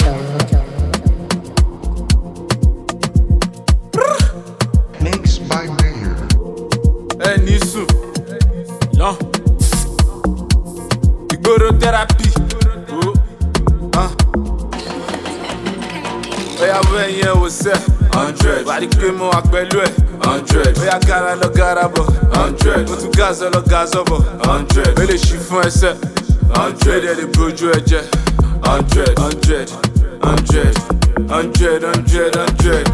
Mixed by Mayor. Nisu. No. Igoro therapy. Oya when you was set 100. Body cream mo pẹ̀lú ẹ̀ 100. Oya gara lọ gara bọ̀ 100. Mo tún gas lọ gas bọ̀ 100. O lè ṣí fún ẹsẹ̀ 100. Ẹ lè brojú ẹ̀jẹ̀ 100. 100. 100. 100. 100. 100.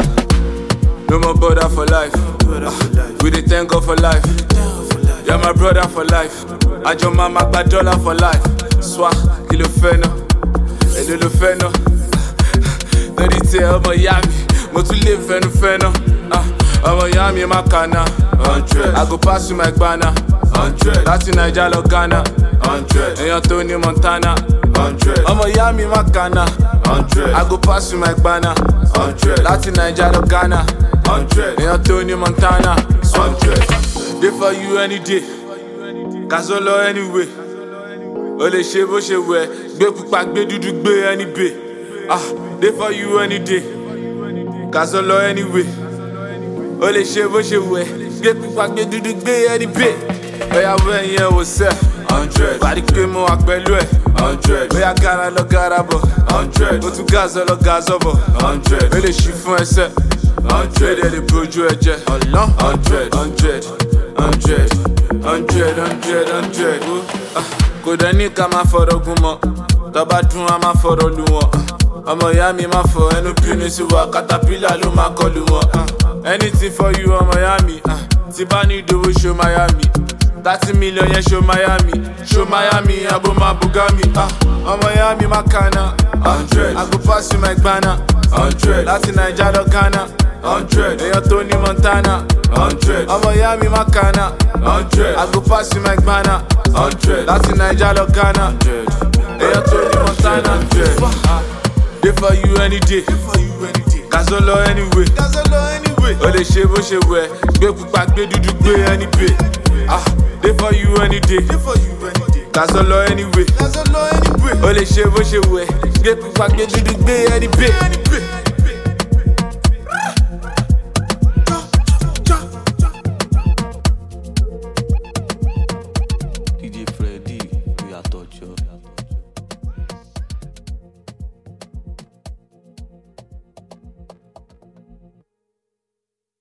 No more brother for life. We dey thank God for life. You're my brother for life. Àjọ máa ma gba dollar for life. Swa kí ló fẹ́ náà? Èlò ló fẹ́ náà? Lórí tí ẹ ọmọ ìyá mi, mo tún lè fẹnufẹ́ náà. Ọmọ ìyá mi má kànáà. 100. I go pass you my gbana. 100. Láti Naija lọ Ghana. 100. Èèyàn tó ní Montana. 100. Ọmọ ìyá mi má kànáà. 100. I go pass you my gbana. 100. Láti Naija lọ Ghana. 100. Èèyàn tó ní Montana. 100. Dey for you any day. Kazolo anyway. O lè ṣe bó ṣe wẹ̀. Gbé pupa gbé dúdú gbé any bay. Dey for you any day. Kazolo anyway. O lè ṣe bó ṣe wẹ̀. Gbé pupa gbé dúdú gbé any bay. Oya when yẹn wò sẹ́ 100. Body cream mo wà pẹ̀lú ẹ̀ 100. Oya gara lọ gara bọ̀ 100. Mo tún gas lọ gas bọ̀ 100. O lè ṣí fún ẹsẹ̀ 100. Ẹ lè brojú ẹ̀jẹ̀ 100. 100. 100. 100. 100. 100. Kò dẹ̀ ní ká máa fọ̀rọ̀ gún mọ́. Tọ́ba dún a máa fọ̀rọ̀ lù wọ́n. Ọmọ ìyá mi máa fọ ẹnu bínú sí wa. Caterpillar ló máa kọlù wọn. Anything for you ọmọ ìyá mi. Tí bá ní ìdòwò show Miami. 30 million yẹn show Miami. Show Miami abo máa bugami. Ọmọ ìyá mi máa kànáà. 100. I go pass you my gbana. 100. Láti Naija lọ Ghana. 100. Èèyàn tó ní Montana. 100. Ọmọ ìyá mi máa kànáà. 100. I go pass you my gbana. 100. Láti Naija lọ Ghana. 100. Èèyàn tó ní Montana. 100. Dey for you any day. Kazolo anyway. O lè ṣe bó ṣe wẹ̀. Gbé pupa gbé dúdú gbé any bay. Dey for you any day. Kazolo anyway. O lè ṣe bó ṣe wẹ̀. Gbé pupa gbé dúdú gbé any bay.